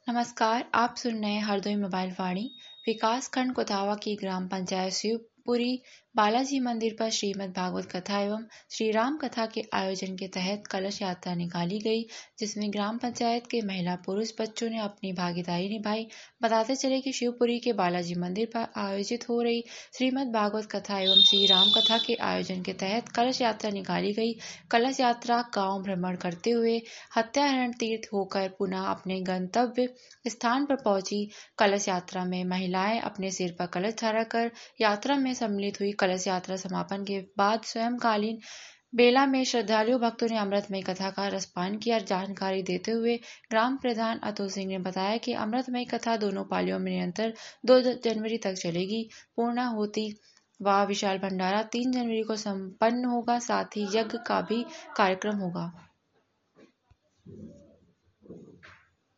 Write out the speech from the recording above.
नमस्कार, आप सुन रहे हैं हरदोई मोबाइल वाणी। विकास खंड कोतावा की ग्राम पंचायत शिवपुरी बालाजी मंदिर पर श्रीमद् भागवत कथा एवं श्री राम कथा के आयोजन के तहत कलश यात्रा निकाली गई, जिसमें ग्राम पंचायत के महिला पुरुष बच्चों ने अपनी भागीदारी निभाई। बताते चले कि शिवपुरी के बालाजी मंदिर पर आयोजित हो रही श्रीमद् भागवत कथा एवं श्री राम कथा के आयोजन के तहत कलश यात्रा निकाली गई। कलश यात्रा गांव भ्रमण करते हुए हत्याहरण तीर्थ होकर पुनः अपने गंतव्य स्थान पर पहुंची। कलश यात्रा में महिलाएं अपने सिर पर कलश धारण कर यात्रा में सम्मिलित हुई। कलश यात्रा समापन के बाद स्वयंकालीन बेला में श्रद्धालु भक्तों ने अमृतमयी कथा का रसपान किया। जानकारी देते हुए ग्राम प्रधान अतुल सिंह ने बताया कि अमृतमयी कथा दोनों पालियों में निरंतर 2 जनवरी तक चलेगी। पूर्णाहुति व विशाल भंडारा 3 जनवरी को संपन्न होगा। साथ ही यज्ञ का भी कार्यक्रम होगा।